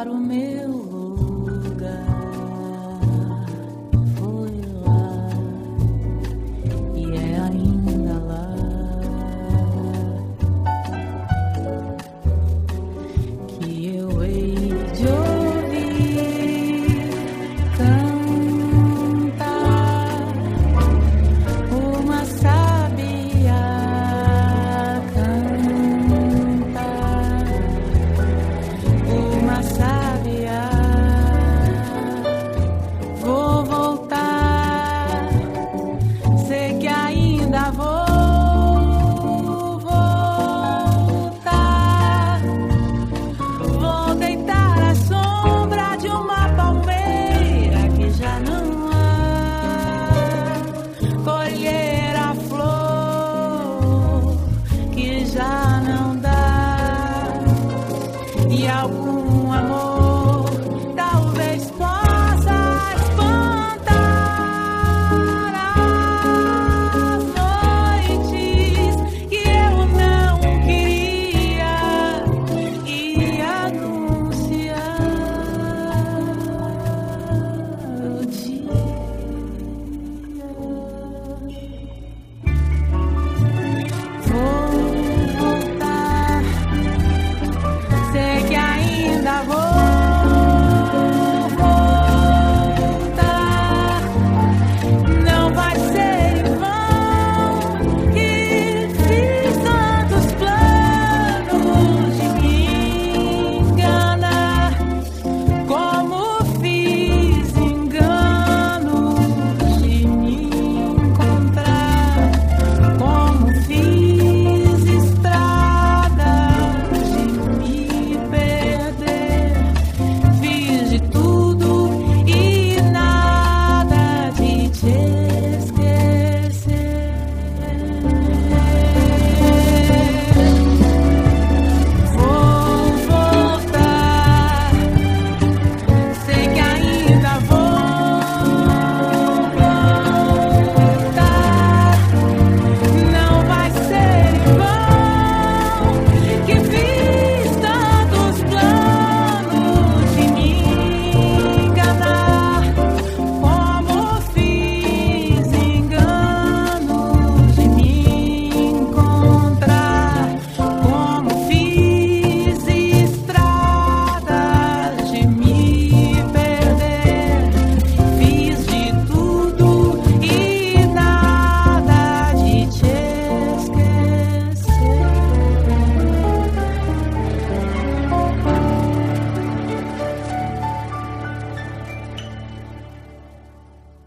para o meu lugar. Foi lá e é ainda lá que eu hei de ouvir cantar uma sábia cantar, uma sábia. Vou voltar, sei que ainda vou voltar. Vou deitar à sombra de uma palmeira que já não há, colher a flor que já não dá, e algum amor